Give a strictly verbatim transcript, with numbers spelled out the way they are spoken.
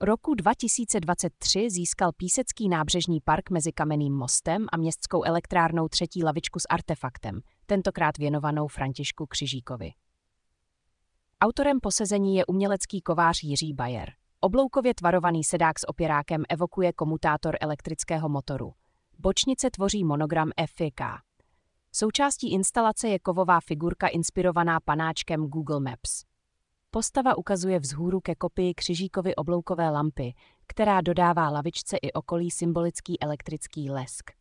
Roku dva tisíce dvacet tři získal Písecký nábřežní park mezi Kamenným mostem a Městskou elektrárnou třetí lavičku s artefaktem, tentokrát věnovanou Františku Křižíkovi. Autorem posezení je umělecký kovář Jiří Bayer. Obloukově tvarovaný sedák s opěrákem evokuje komutátor elektrického motoru. Bočnice tvoří monogram F I K. Součástí instalace je kovová figurka inspirovaná panáčkem Google Maps. Postava ukazuje vzhůru ke kopii Křižíkovy obloukové lampy, která dodává lavičce i okolí symbolický elektrický lesk.